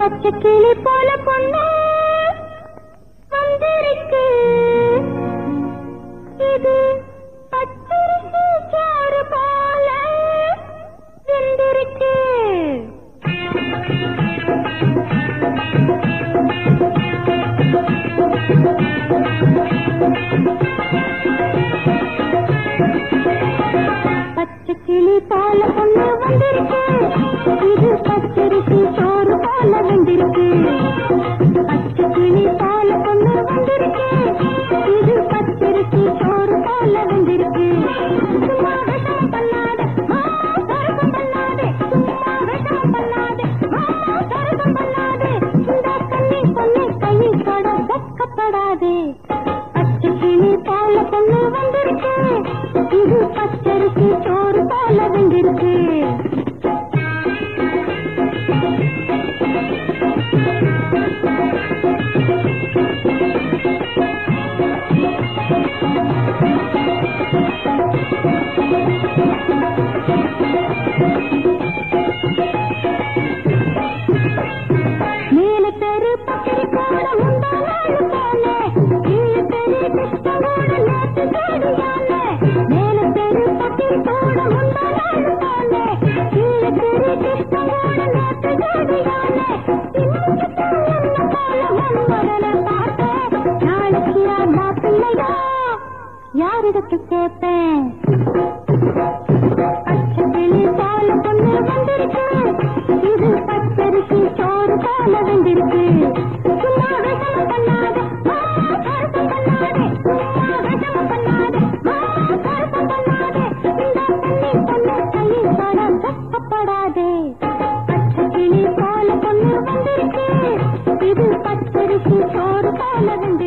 பச்சை கிளி போல பொண்ணு வந்திருக்கு. இது பச்சரிசி சாறு போல வெந்திருக்கு. பச்சை கிளி போல பொண்ணு வந்திருக்கு. இது பச்சரிசி சோறு போல வெந்திருக்கு. பச்சை கிளி போல பொண்ணு வந்திருக்கு. இது பச்சரிசி சோறு போல வெந்திருக்கு. சும்மா விஷம் பண்ணாதே, சரசம் பண்ணாதே. சும்மா விஷம் பண்ணாதே, சரசம் பண்ணாதே. இந்த கண்ணி பொண்ணு கையை தொட வெட்கப்படாதே. பச்சை கிளி போல பொண்ணு வந்திருக்கு. இது பச்சரிசி சோறு போல வெந்திருக்கு. யாரிடத்து கேட்பேன்? பச்சை கிளி போல பொண்ணு வந்திருக்கு. இது பச்சரிசி சோறு போல வெந்திருக்கு. சும்மா விஷம் பண்ணாதே, சரசம் பண்ணாதே. சும்மா விஷம் பண்ணாதே, சரசம் பண்ணாதே. இந்த கண்ணி பொண்ணு கையை தொட வெட்கப்படாதே. பச்சை கிளி போல பொண்ணு வந்திருக்கு. இது பச்சரிசி சோறு போல வெந்திருக்கு.